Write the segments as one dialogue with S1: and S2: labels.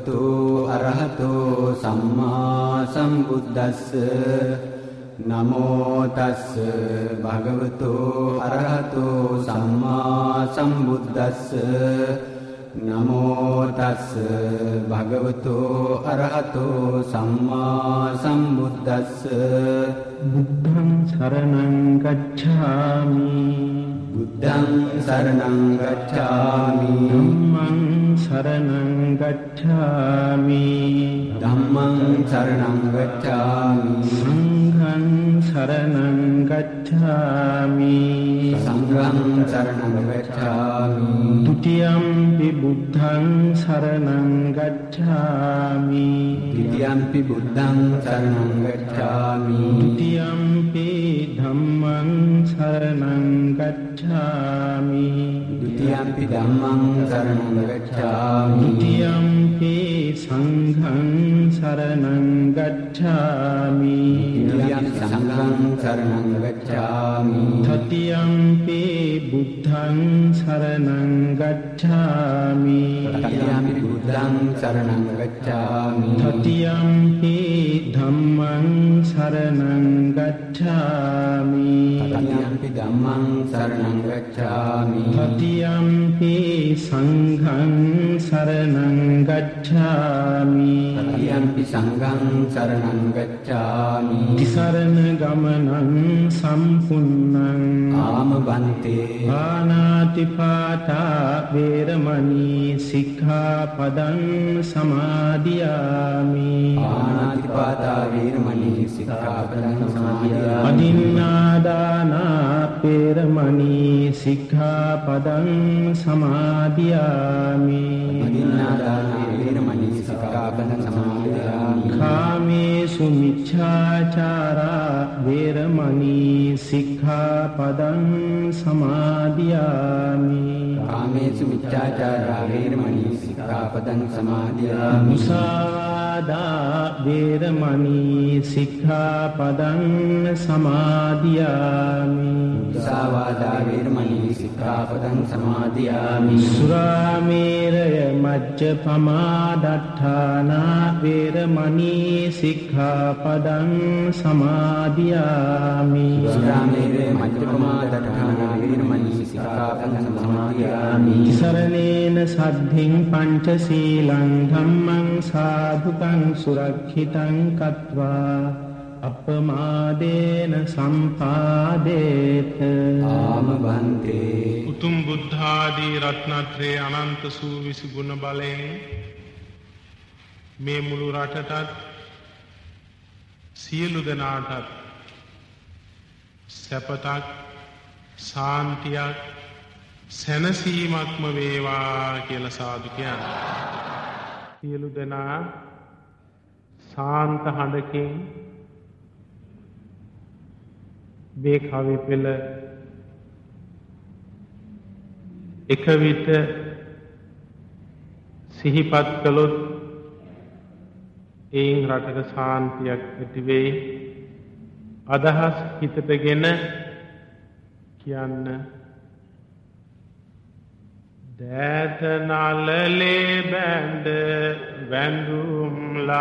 S1: භගවතු අරහතෝ සම්මා සම්බුද්දස්ස නමෝ තස්ස භගවතු අරහතෝ සම්මා සම්බුද්දස්ස නමෝ තස්ස භගවතු අරහතෝ සම්මා සම්බුද්දස්ස
S2: බුද්ධං සරණං ගච්ඡාමි
S1: බුද්ධං සරණං ගච්ඡාමි
S2: ධම්මං සරණං ගච්ඡාමි
S1: ධම්මං සරණං ගච්ඡාමි
S2: සංඝං සරණං ගච්ඡාමි
S1: සංඝං සරණං ගච්ඡාමි ဒုတိ යම්පි බුද්ධං සරණං ගච්ඡාමි ဒုတိ යම්පි බුද්ධං සරණං ගච්ඡාමි ဒုတိ යම්පි ධම්මං සරණං ගච්ඡාමි ဒုတိ යම්පි ධම්මං සරණං ගච්ඡාමි ဒုတိ යම්පි සංඝං සරණං ගච්ඡාමි ဒုတိ යම්පි සංඝං සරණං ගච්ඡාමි တတိ යම්පි බුද්ධං සරණං ගච්ඡාමි တတိ යම්පි බුද්ධං සරණං ගච්ඡාමි တတိ යම්පි ධම්මං සරණං ගච්ඡාමි တတိ යම්පි ධම්මං සරණං ගච්ඡාමි တတိ යම්පි සංඝං සරණං ගච්ඡාමි တတိ යම්පි සංඝං සරණං ගච්ඡාමි တိ සරණ ගමනං සම්පුන්නං ආම බන්තේ ආනාති පාතා වේරමණී සික්ඛාපදං සමාදියාමි ආනාති පාතා වේරමණී සික්ඛාපදං සමාදියාමි අදින්නාදානා වේරමණී සික්ඛාපදං සමාදියාමි අදින්නාදානා වේරමණී සික්ඛාපදං සමාදියාමි කාමේසු මිච්ඡාචාරා වේරමණී සික්ඛාපදං සමාදියාමි කාමේසු මිච්ඡාචාරා වේරමණී සික්ඛාපදං සමාදියාමි මුසාවාදා වේරමණී සික්ඛාපදං සමාදියාමි මුසාවාදා වේරමණී සික්ඛාපදං සමාදියාමි සුරාමේරය මජ්ජපමා දට්ඨානා වේරමණී සික්ඛාපදං සමාදියාමි සුරාමේරය මජ්ජපමා දට්ඨානා වේරමණී සික්ඛාපදං සමාදියාමි තිසරණේන සද්ධින් පංචශීලං ධම්මං සාධුකං සුරක්ෂිතං කତ୍වා අපමාදේන සම්පාදේත ආම බන්තේ
S3: උතුම් බුද්ධාදී රත්නත්‍රේ අනන්ත සූවිසි ගුණ බලයෙන් මේ මුළු රටටත් සියලු දෙනාටත් සැපතක් සාන්තියක් සැනසීමක්ම වේවා කියලා සාදු කියන්නේ. සියලු දෙනා සාන්ත හඬකින් මේ කවි පෙළ එක විට සිහිපත් කළොත් එයින් රටට සාන්තියක් ඇති වෙයි. අදහස් හිතටගෙන කියන්න. දෑත නලලේ බැඳ වැඳුම්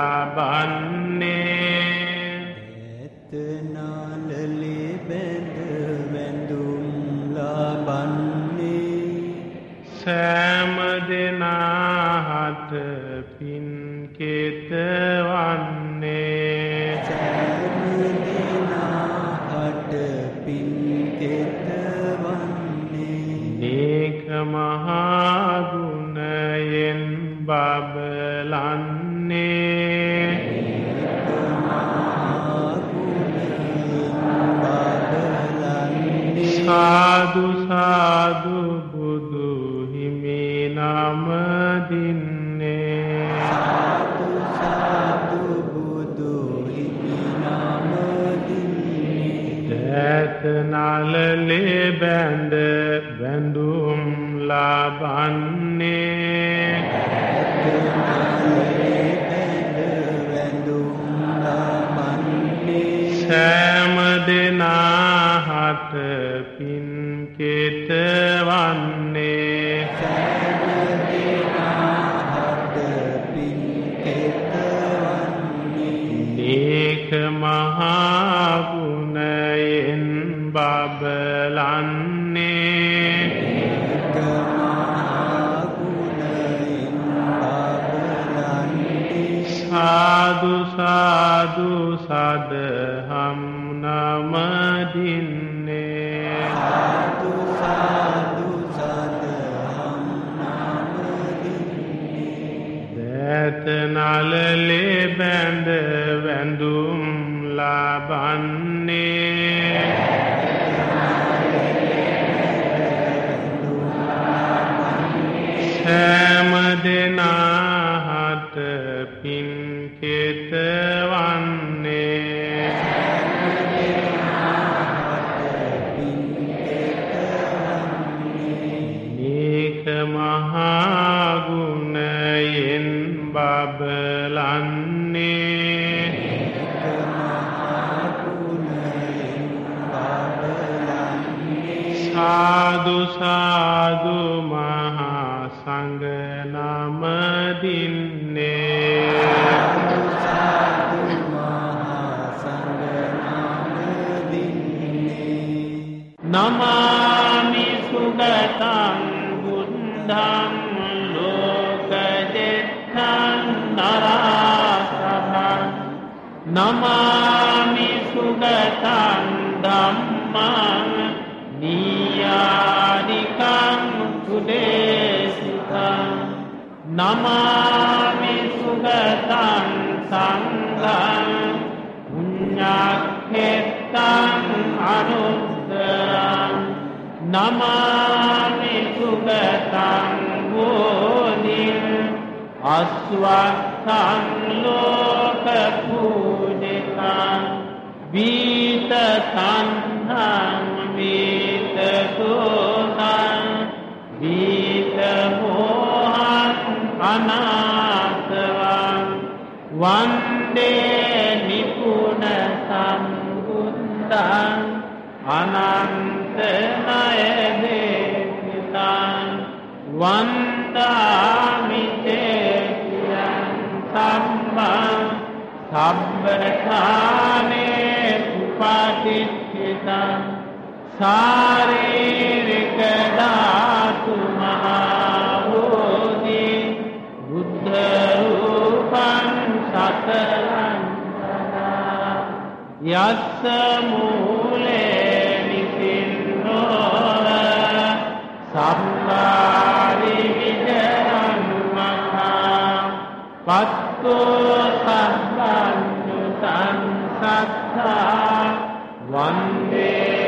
S3: ලබන්නේ
S1: දෑත නලලේ බැඳ වැඳුම් ලබන්නේ
S3: සෑම දෙනාට පින් කෙතවන්නේ
S1: සෑම දෙනාට පින් කෙතවන්නේ
S3: නේක මහා ගුණයෙන් බබලන්නේ සාදු සාදු බුදු හිමි නම දින්නේ
S1: සාදු සාදු බුදු හිමි නම දින්නේ
S3: දෑත නලලේ බැඳ වැඳුම් ලබන්නේ
S1: දෑත නලලේ බැඳ වැඳුම් ලබන්නේ
S3: සෑම දෙනාට පින් කෙතවන්නේ
S1: සෑම දෙනාට පින්
S3: බබලන්නේ සාදු සාදු සදහම් නමදින්නේ
S1: සාදු සාදු සදහම් නමදින්නේ
S3: දෑත නලලේ බැඳ වැඳුම් ලබන්නේ සෑම දෙනාහට පින් කෙතවන්නේ මේක මහා ගුණයෙන් බබලන්නේ සාදු සාදු මහා සංඝ නමදින්නේ නමාමි සුගතං බුද්ධං ලෝකදෙත්තං නරාසභං නමාමි සුගතං ධම්මං නියානිකං උදේසිතං නමාමි සුගතං සංඝං පුඤ්ඤක්ඛෙත්තං අනුත්තරං නමාමි සුගතං බෝධිං අස්වත්තං ලෝක පූජිතං වීත තණ්හං වීත දෝසං වීත මෝහං අනාථවං වන්දේ නිපුන සම්බුද්ධං අනන්ත ණය දේශිතං වන්දාමි තේයං සම්මං සම්බතානේ උපාදිච්චිතං සාරීරික ධාතු මහෝදි බුද්ධ රූපං සතරං යස්ස මූලේ නිසින්නෝව සම්මාරි විජයං මඛා පත්තෝ සම්බන්දුතං සත්තා වන්දේ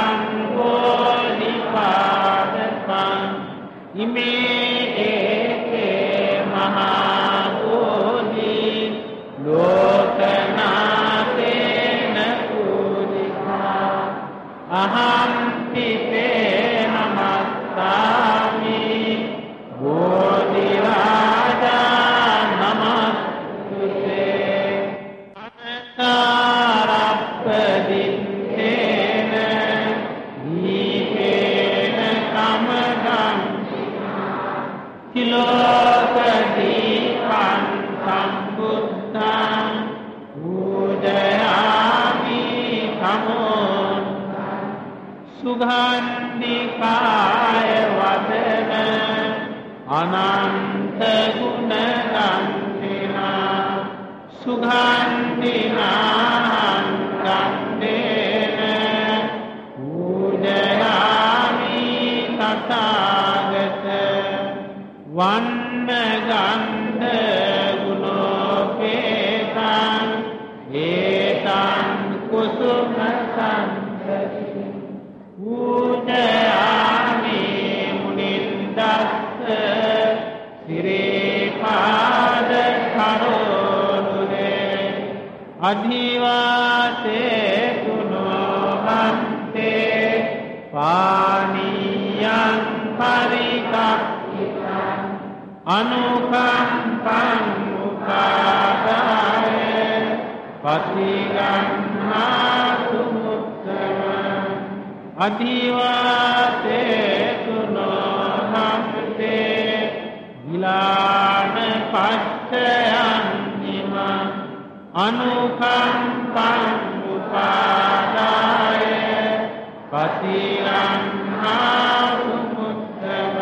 S3: සංඝෝනිපාදකං ඉමේ ඒකේ මහා බෝධි ලෝකනාථේන පූජිතා අහං පිතේ නමස්සාමි බෝධි රාජා නමස්තුතේ අනකාරප්පදිත්තේන දීපේන කමගං තිලෝකදීපං සම්බුද්ධං පූජයාමි සමෝන් සුගන්ධිකාය වදන අනන්ත ගුණ ගන්ධිනා සුගන්ධිනාං ගන්ධේන පූජයාමි තථාගත වන්න ගන්ධ ගුණෝපේතං ඒතං කුසුම සම්පති පූජයාමි මුනින්දස්ස සිරේපාද කරෝනුදේ අධිවාසේ තුනෝහන්තේ පානියං පරිකප්පිතං අනුකම්පං මුඛාදාය පතිගන්නාතු මුත්තම අධිවාසේ තුනෝහන්තේ විලාන පච්චයන් නිමං අනුකම්පං උපාදාය පතිරංහාසු මුත්තම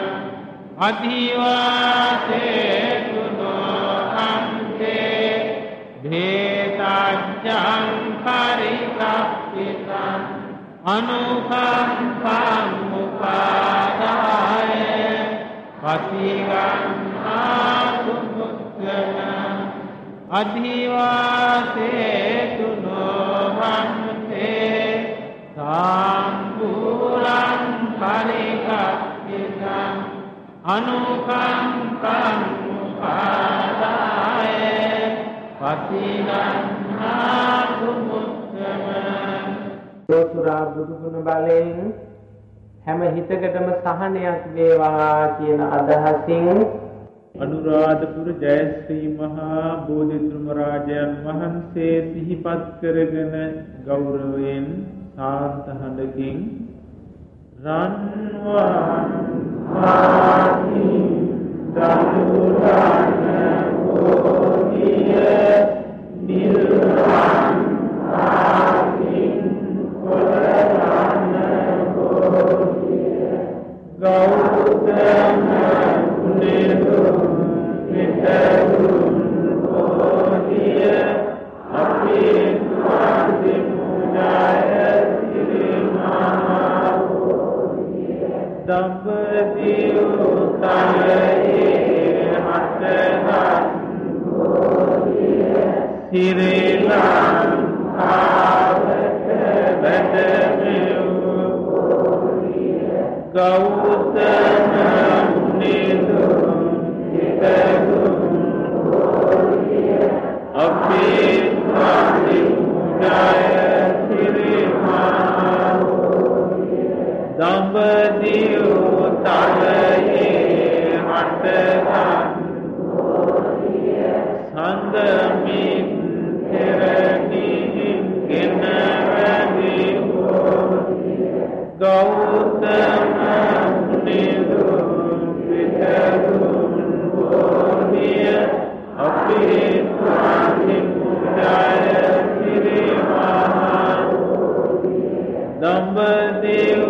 S3: අධිවාසේතු නොහන්තේ භේතජ්ජං පරිතප්පිතං අනුකම්පං මුපාදාය පතිරංහාසු මුත්තම අධිවාසේතු නොහන්තේ සාම්පූලං පරිකප්පිතං අනුකම්පං උපාදාය පතිරංහාසු මුත්තම
S4: ලෝතුරා බුදුගුණ බලයෙන් හැම හිතකටම සහනයක් වේවා කියන අදහසින්
S3: අනුරාධපුර ජයශ්‍රී මහා බෝධිධර්ම රාජයන් වහන්සේ සිහිපත් කරගෙන ගෞරවයෙන් සාන්ත හඬකින් රන්වන් වාසි දනුරාන බෝධිය නිර්වාණ ආසින් කොරණ බෝධිය ගෞතම නිර්වාණ විතරුන් බෝධිය අපේ ස්වාමි මුදාය සිරිමහා බෝධිය දඹදිව තලයේ හටගත් බෝධිය සිරි ලංකාවට වැඩමෙව් බෝධිය ගෞතම නිර්වාණ අපේ ස්වාමි මුදාය සිරිමහා බෝධිය දඹදිව තලයේ හටගත් බෝධිය සංගමින් කෙරණින් ගෙනවැනි බෝධිය ගෞතම නිදුන් විතරුන් බෝධිය අපේ ස්වාමි මුදාය සිරිමහා බෝධිය දඹදිව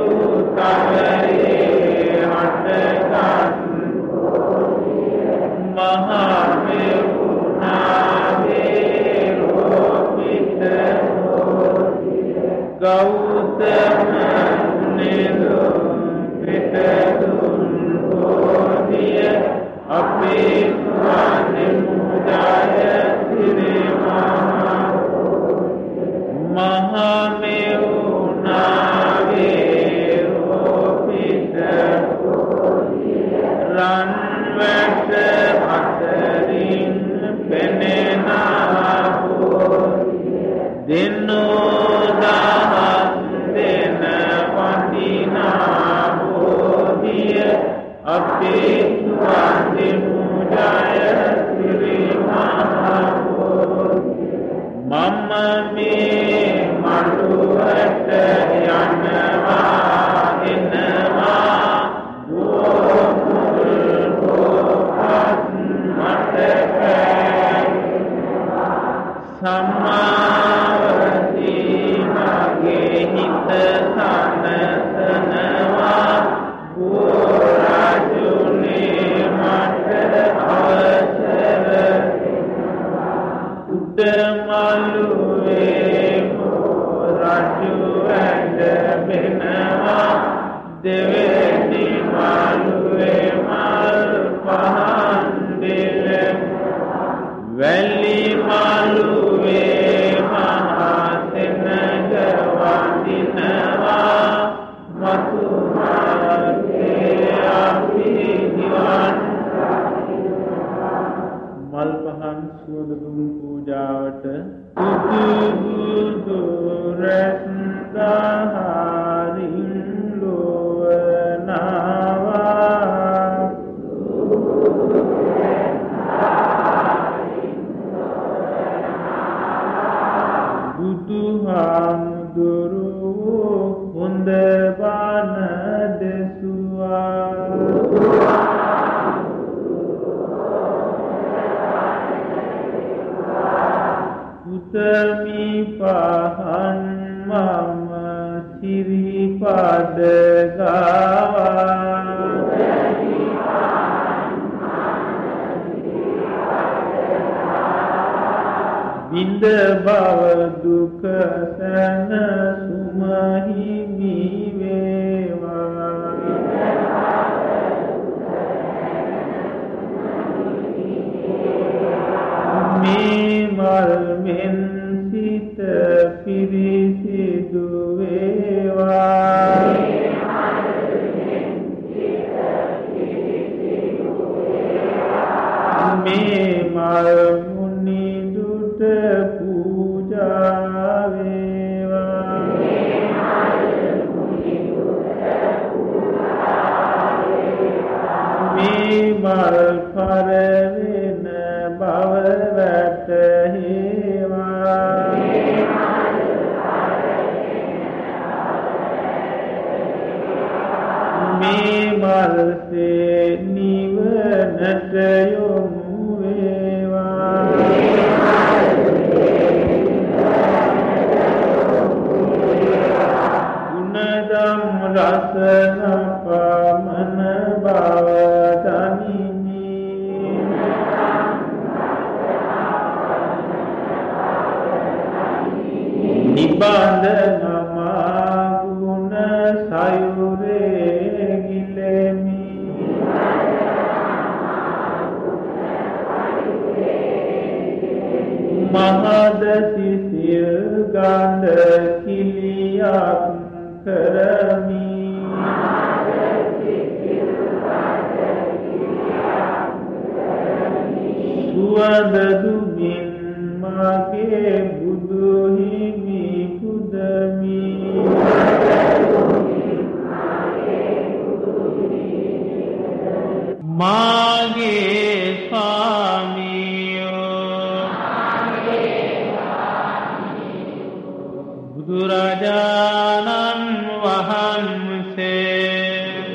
S3: තලයේ හටගත් බෝධිය මහා මෙවුනාවේ රෝපිත බෝධිය ගෞතම නිදුන් විතරුන් බෝධිය අපේ ස්වාමි මුදාය සිරිමහා බෝධිය මහා මෙවුනාවේ රෝපිත බෝධිය රන් වැට අතරින් පෙනෙනා බෝධිය දිනෝ දහස් දෙන වටිනා බෝධිය අපේ ස්වාමි මුදාය සිරිමහා බෝධිය මම මේ මඩුවට යනවා එනවා ගෝමුල් ගෝපත් මට සම්මාවති මගේ හිත සනසනවා ගෝරාජුනේ මට අවසර උඩමළුවේ රජු වැඩ වෙනවා දෙවෙනි මළුවේ මල් පහන් දෙල වැලි මළුවේ මහා සෙනග වදිනවා මතු මාර්ගයේ අපි නිවන් මල් පහන් සුවඳ දුන් පූජාවට බුදු රැස් දහරින් ලොවනවා බුදුහාමුදුරුවෝ හොඳ බණ දෙසුවා උතමි පහන් මම සිරි
S4: පද ගාවා විඳ බව දුක සැනසුම හිමි වේවා මේ මල්මෙන් සිත පිරිසිදු වේවා මේ මල් මුනි දුට පූජා වේවා මේ මල් පරවෙන බව වැටහේවා මේ මල්සේ නිවනට යොමු වේවා ගුණදම් රසන පමන බව දනිමි නිබඳ නමා ගුණ සයුරේ ගිලෙමි මහද සිසිල් ගඳ කිලියක් කරමි සුවඳ දුමින් මගේ බුදු හිමි පුදමි මාගේ ස්වාමියෝ බුදුරජාණන් වහන්සේ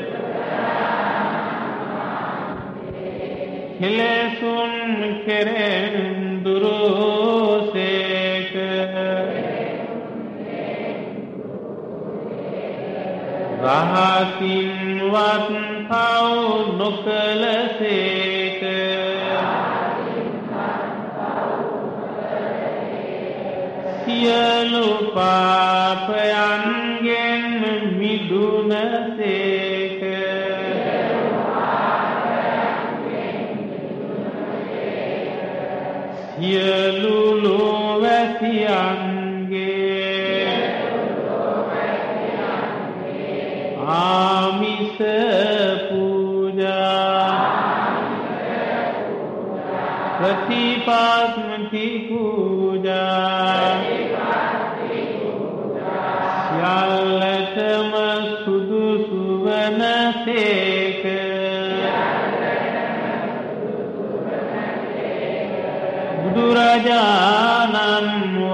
S4: කෙලෙසුන් කෙරෙන් දුරුසේක රහසින්වත් පව් නොකලසේක සියලු පාපයන්ගෙන් මිදුනසේක සියලු ලෝවැසියන්ගේ ආමිස පූජා ප්‍රතිපස්මති පූජා සියල්ලටම සුදුසු වනසේක බුදුරජාණන්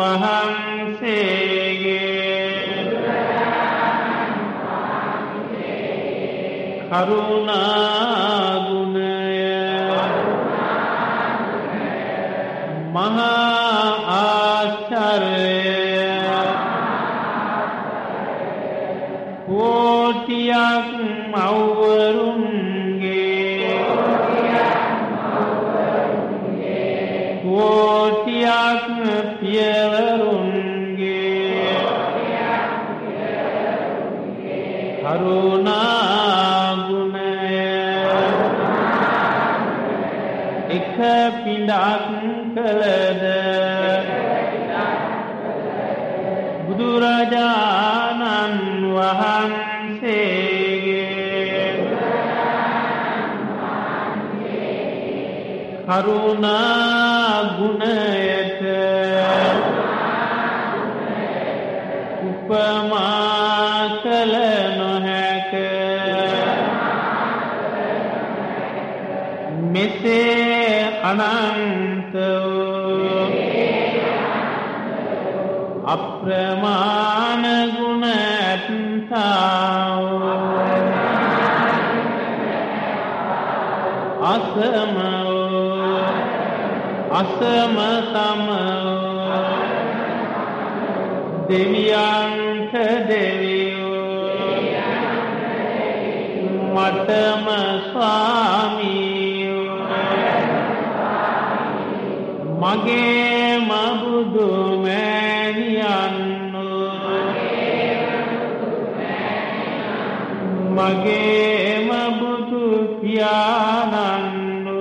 S4: වහන්සේගේ කරුණා ගුණය මහා ආශ්චර්යය කෝටියක් මව්වරුන්ගේ කෝටියක් පියවරුන්ගේ කරුණා ගුණය එක පිඬක් කළද බුදුරජාණන් වහන්සේගේ කරුණා ගුණයට උපමා කළ නොහැක මෙසේ අනන්ත වූ අප්‍රමාණ ගුණ ඇත්තා වූ අසම වූ අසම සම වූ දෙවියන්ට දෙවියෝ මටම ස්වාමී මගේම බුදු මෑණියන් මගේම බුදු පියාණන්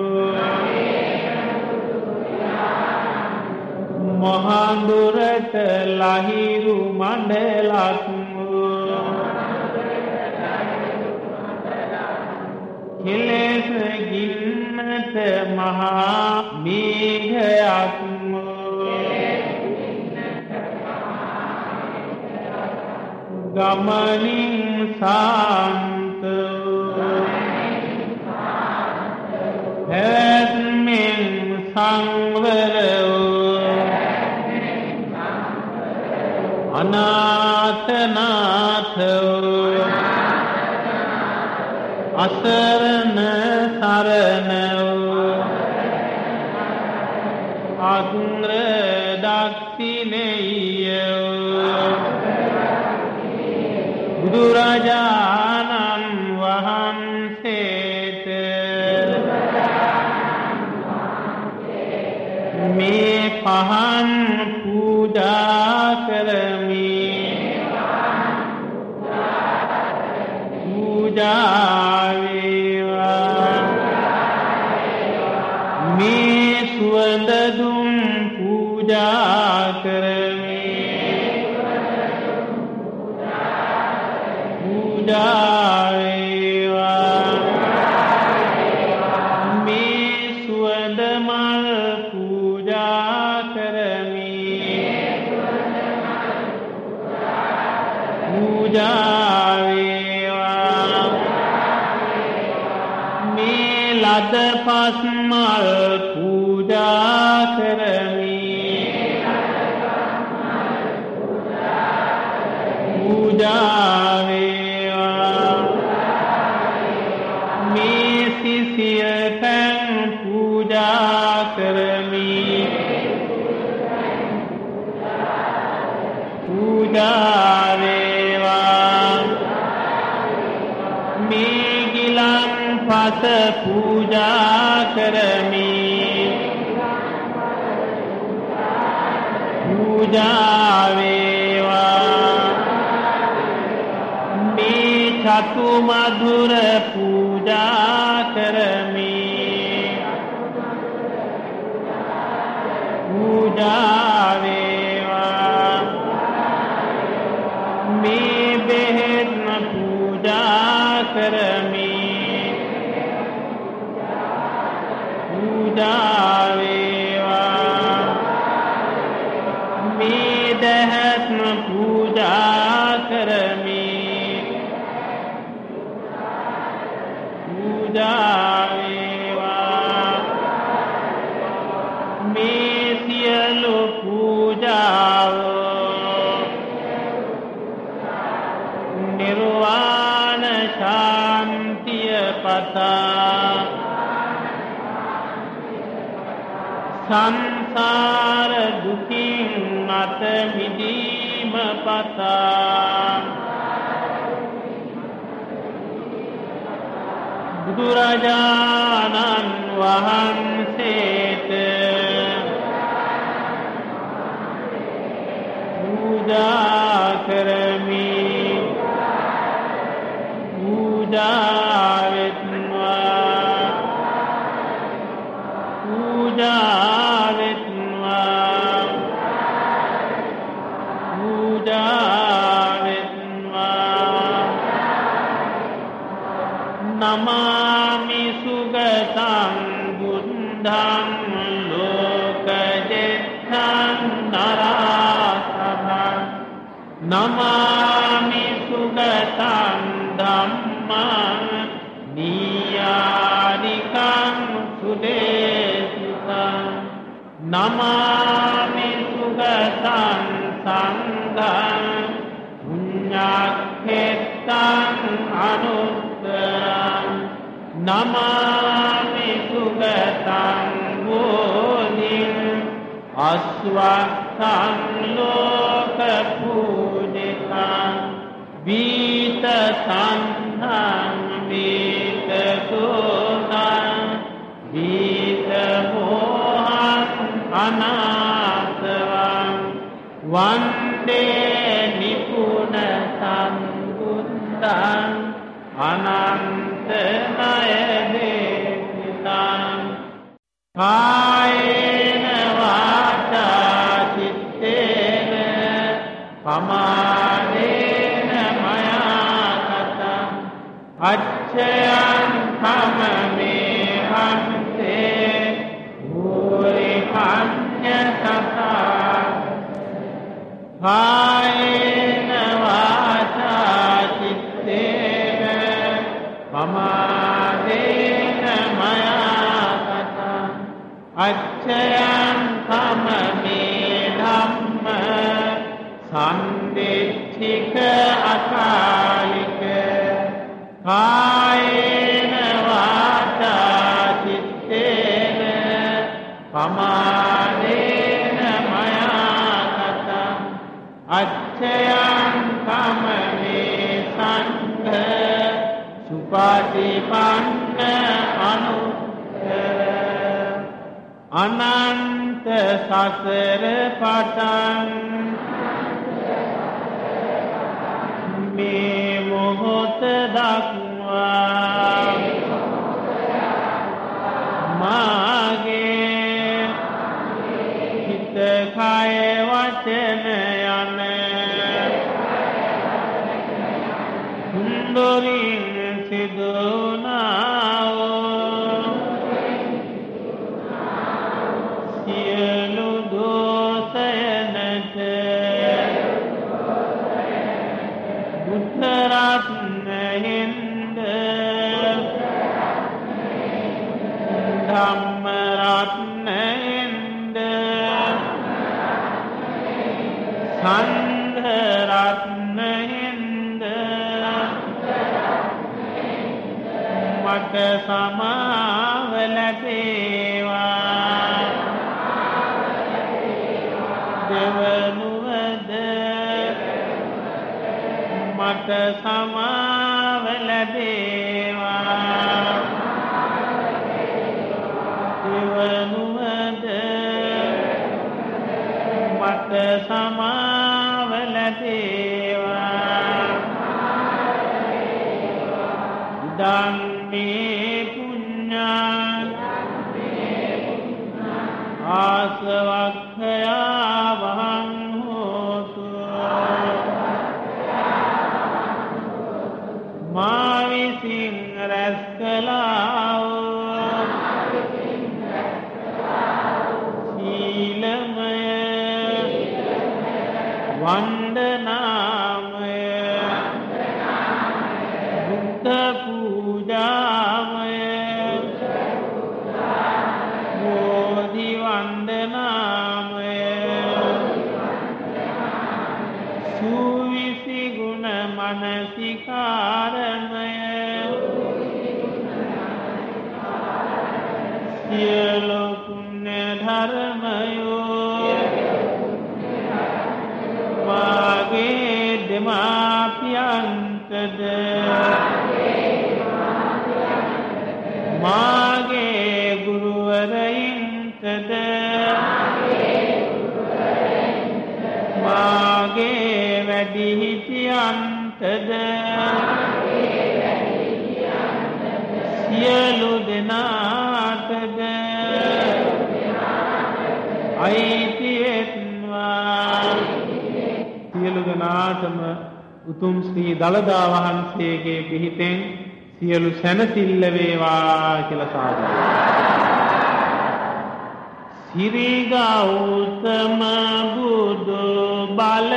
S4: මහඳුරට ලහිරු මණ්ඩලක් කෙලෙස් ගින්නට මහා මේඝයක් ගමනින් සාන්ත පැවැත්මෙන් සංවර අනාථනාථ අසරණ සරණ අග්‍ර දක්ෂිනේය බුදුරජාණන් වහන්සේට මේ පහන් පූජා කරමි පූජා වේවා මේ සුවඳ දුම් පූජා කරමි පූජා වේවා මේ සුවඳ මල් පූජා කරමි පූජා වේවා මේ ලද පස්මල් පූජා කරමි පූජා වේවා මේ සිසිය පැන් පූජා කරමි පූජා වේවා මේ ගිලන් පස පූජා කරමි පූජා වේවා මේ චතු මధుර පූජා කරමි පූජා වේවා මේ බෙහෙත් පූජා කරමි පූජා වේවා මේ දහත් පූජා කරමි පූජා වේවා මේ සියලු පූජාව නිර්වාණ ශාන්තිය පතා සංසාර දුකින් අත මිදීම පතා බුදුරජාණන් වහන්සේට පූජා කරමි පූජා වෙත්වා පූජා වෙත්වා පූජා වෙත්වා නමාමි සුගතං බුද්ධං ලෝකජෙත්තං නරාසභං නමාමි සුගතං ධම්මං නියානිකං සුදේශිතං නමාමි සුගතං සංඝං පුඤ්ඤක්ඛෙත්තං අනුත්තරං නමාමි සුගතං බෝධිං අස්වක්ඛං ලෝක පූජිතං බීත සංඝං මේ අනාථවං වන්දේ නිපුන සම්බුද්ධං අනන්ත ණය දේශිතං කායේන වාචා චිත්තේන පමාදේන මයා කතං අච්ඡයං කමමේ හන්තේ භූරි පඤ්ඤ සතා කායේන වාචා චිත්තේන පමාදේන මයා කතං අච්ඡයං කමමේ ධම්ම සම්දිච්ඡික අකාලික කායේන වාචා චිත්තේන පමාදේන මයා කතං අච්ඡයං කමමේ සංඝ සුපටිපන්න අනුත්තර අනන්ත සසර පටන් මේ මොහොත දක්වා මාගේ හිත කය වචන යන හුඳුරින් සිදුනා වූ සියලු දෝෂයන්ට බුද්ධ රත්නයෙන්ද ධම්ම රත්නයෙන්ද සංඝ රත්නයෙන්ද මට සමාව ලැබේවා දෙවනුවද මට සමාව ලැබේවා දෙවනුවද මට සමාව ලැබේවා ඉදං මේ පුඤ්ඤං ආසවක්ඛයා වහං හෝතු මා විසින් රැස් කළා වූ සීලමය වන්දනාමය බුද්ධ පූජාමය බෝධි වන්දනාමය සුවිසි ගුණ මනසිකාරමය සියලු පුණ්‍ය ධර්මයෝ මාගේ දෙමාපියන්ටද මාගේ ගුරුවරයින්ටද මාගේ වැඩිහිටියන්ටද සියලු දෙනාටද අයිති වෙත්වා සියලු දෙනාටම උතුම් ශ්‍රී දළදා වහන්සේගේ පිහිටෙන් සියලු සැනසෙල්ල වේවා කියලා සාදුනා. සිරි ගෞතම බුදු බල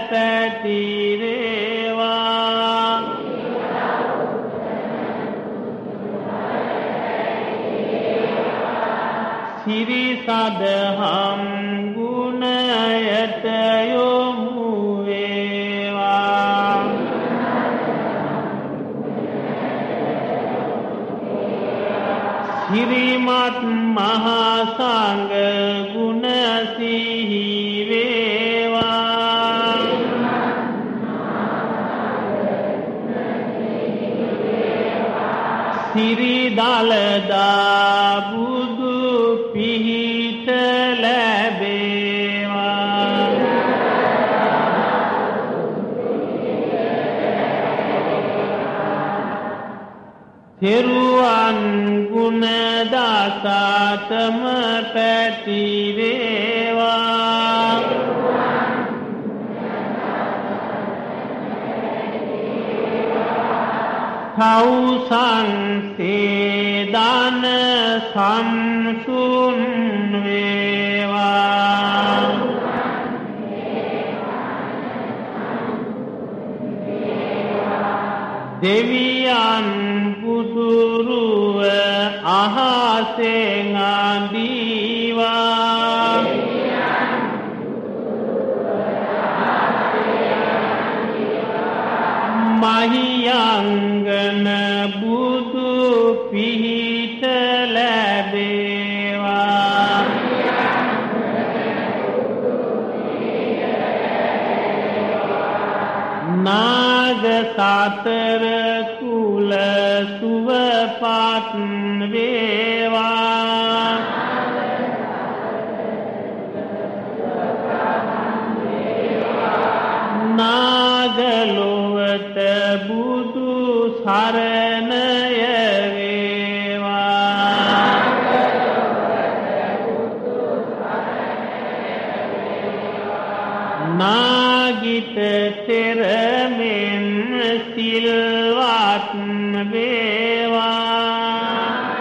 S4: පැතිරේවා සිරි සදහම් ගුණයට යොමු වේවා සිරිමත් මහා සංඝ ගුණ සිහි වේවා සිරි දළදා බුදු පිහිට ලැබ තෙරුවන් ගුණ දාසතම පැතිරේවා තවුසන් සේදාන සම්සුන් වේවා දෙවියන් බුදුරුව අහසෙන් අඳීවා මහියංගන බුදු පිහිට ලැබේවා නාග සතර කුල සුවපත් වේවා නාගලොවට බුදු සරණය වේවා නාගිත තෙරමෙන් සිල්වත් වේවා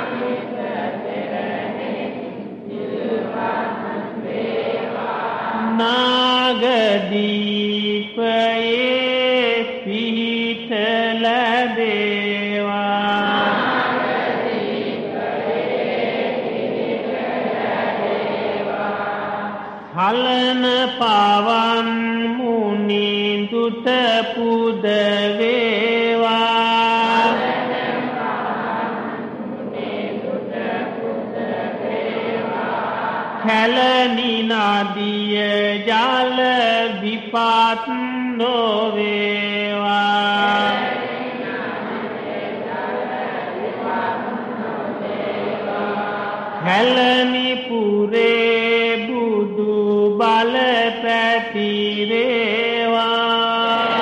S4: නාගදීපයේ පිහිට ලැබේවා හලන පවන් මුනිඳුට පුද වේවා කැලණි නදිය ජල විපත් නොවේවා කැලණි පුරේ බුදු බල පැතිරේවා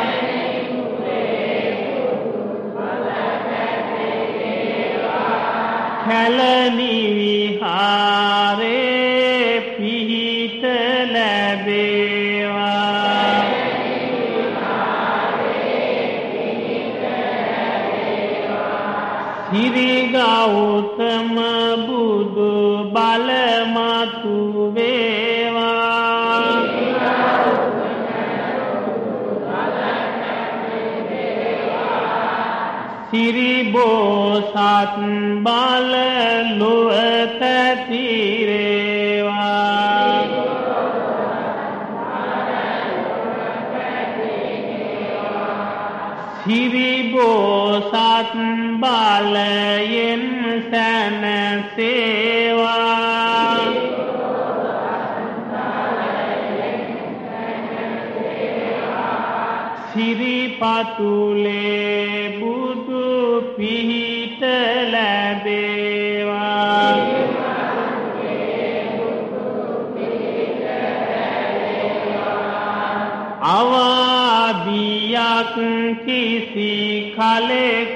S4: කැලණි විහාරේ පිහිට ලැබේවා සිරි ගෞතම බුදු බල මතු වේවා සිරි බෝසත් බල ලොව පැතිරේවා සිරි බෝසත් බලයෙන් සැනසේවා සිරි පතුලේ බුදු පිහිට ලැබේවා අවාදියක් කිසි කලෙක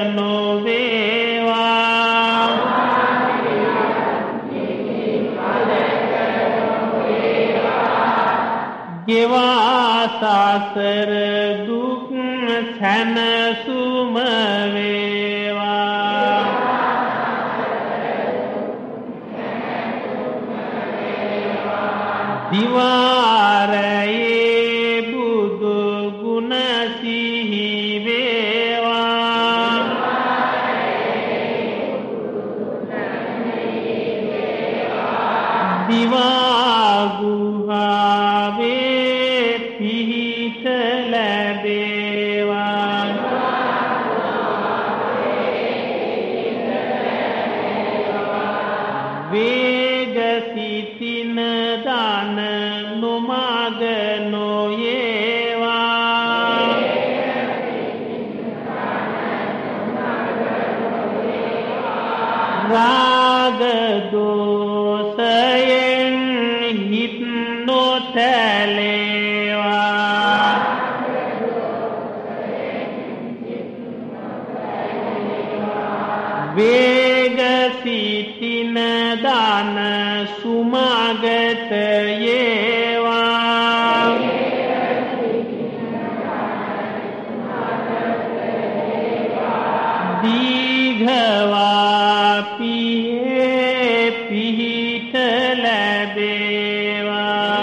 S4: නොවේවා ගෙවා සසර දුක් සැනසුම වේවා දිවාරයේ බුදු ගුණ සිහි වේවා දිවා ගුහාවේ පිහිට ලැබේවා වේග සිතින දාන නොමග නොයේවා රාග දෝෂයෙන් හිත් නොතැලේවා වේග සිටින දාන සුමගත යේවා දීඝවා පියේ පිහිට ලැබේවා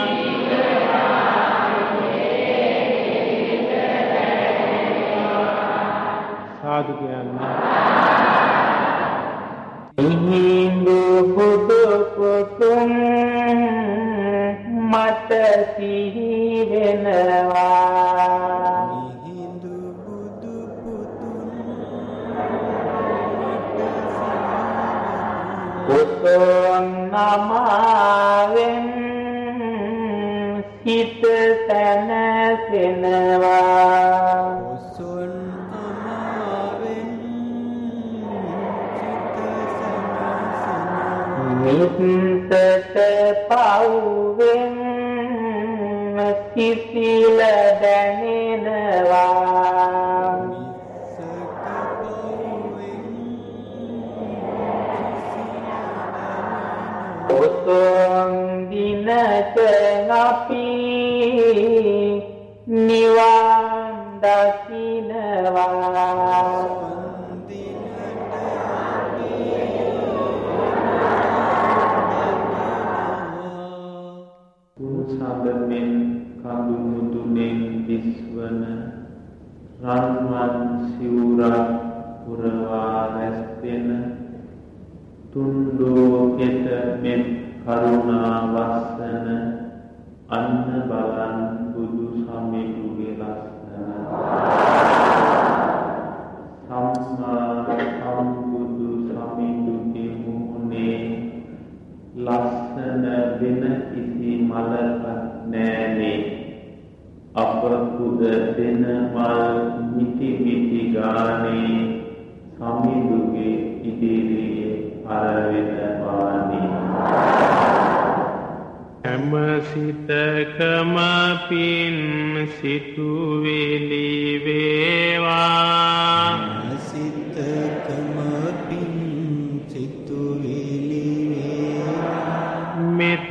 S3: සාදු කියන්නේ
S4: හිඳු බුදු පුතුන් මට සිහි වෙනවා
S1: හිඳු බුදු
S4: පුතුන් නමාවෙන් සිත සැනසෙනවා
S1: ඔසොන් අමාවෙන්
S4: මිත්තට පවුවෙන් සිසිල දැනෙනවා ඔතොන් දිනක අපි නිවන් දකිනවා
S2: සඳමෙන් කඳු මුදුනෙන් දිස්වන රන්වන් සිවුරක් පුරවා රැස්වෙන තුන් ලෝකෙට මෙත් කරුණා වස්සන අන්න බලන් බුදු සමිඳුගේ ලස්සන සම්මා සම්බුදු සමිඳුගේ මුහුණේ ලස්සන වෙන කිසි මලක් නෑනේ අප කුද දෙන මල් මිටි මිටි ගානේ සමිඳුගේ ඉදිරියේ අරවෙන වානේ
S3: හැම සිතකම පින් සිතුවිලි වේවා
S1: සිතකම පින් සිතුවිලි වේවා
S3: මෙත්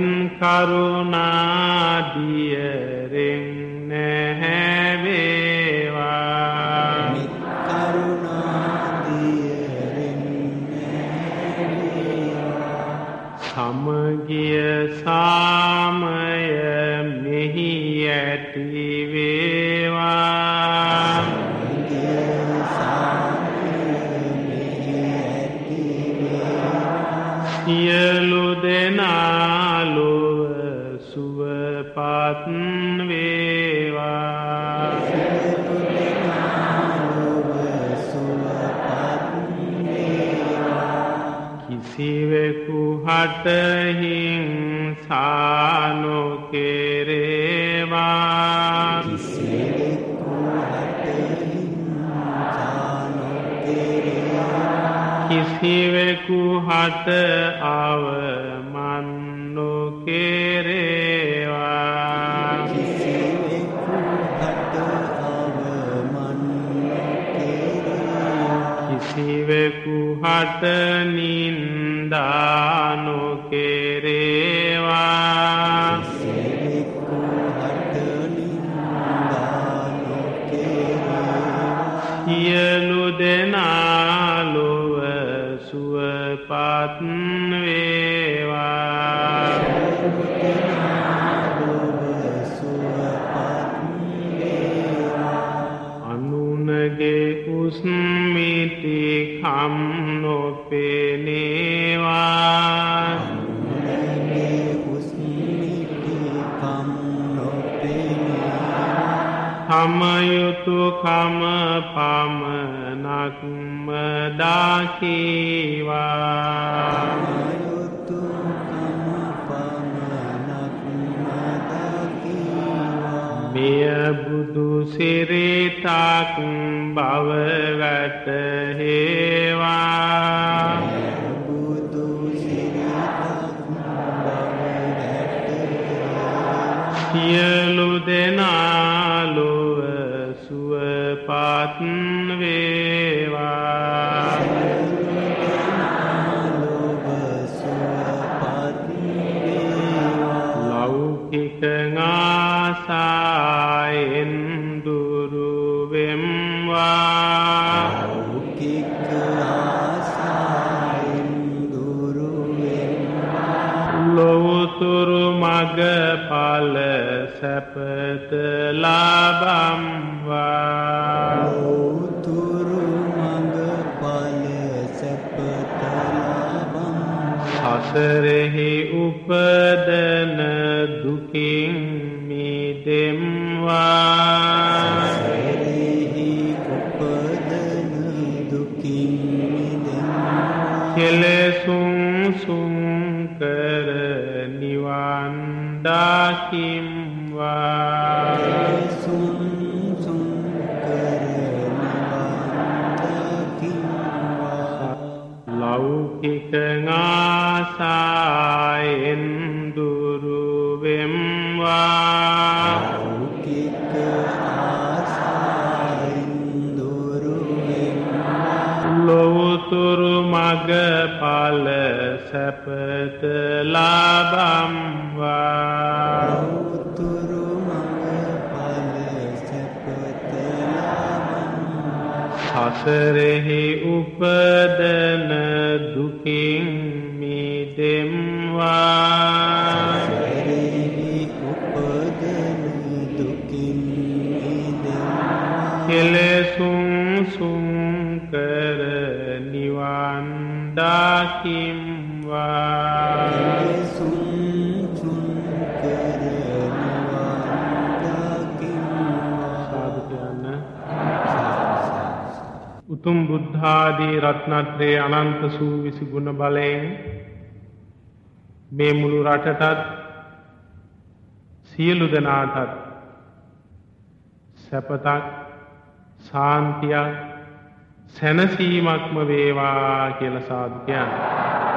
S3: කරුණාදියරෙන් නැහැවේවා
S1: මෙත් කරුණාදියරෙන්
S3: සමගිය සාමය මෙහි ඇති වේවා සියලු දෙනා ලොව සුවපත් වේවා කිසිවෙකු හට හිංසා නොකෙරේවා කිසිවෙකු හට අවමන් නොකෙරේවා කිසිවෙකු හට නින්දා නොකෙරේවා සියලු දෙනා ලොව සුවපත් වේවා අනුනගේ උස්මිටි කම් නොපෙනේවා කමයුතුකම පමණක්ම දකිවා මෙය බුදු සිරිතක් බව වැටහෙවා සියලු දෙනා ලොව සුවපත් වේවා සැපත ලබම්වා
S1: ලෝතුරු මඟ ඵල සැපත ලබම්වා
S3: සසරෙහි උපදන දුකින් මිදෙම්වා
S1: සසරෙහි උපදන දුකින් මිදෙම්වා
S3: කෙලෙසුන් සුන් කර නිවන් දකිම්වා
S1: සුන් සුන් කර නිවන් දකිම්වා
S3: ලෞකික ආසායෙන් දුරු වෙම්වා
S1: ලෞකික ආසාවෙන් දුරු වෙම්වා
S3: ලෝතුරු මග ඵල සැපත ලබම්වා
S1: ලෝතුරු මඟ ඵල සැපත ලබම්වා
S3: සසරෙහි උපදන දුකින් මිදෙම්වා
S1: සසරෙහි උපදන දුකින් මිදෙම්වා
S3: කෙලෙසුන් සුන් කර නිවන් දකිම්වා
S1: සුන් සුන් කර නිවන් දකිම්වා
S3: සාදු කියන්න. උතුම් බුද්ධාදී රත්නත්‍රයේ අනන්ත සූවිසි ගුණ බලයෙන් මේ මුළු රටටත් සියලු දෙනාටත් සැපතක් සාන්තියක් සැනසීමක්ම වේවා කියලා සාදු කියන්න.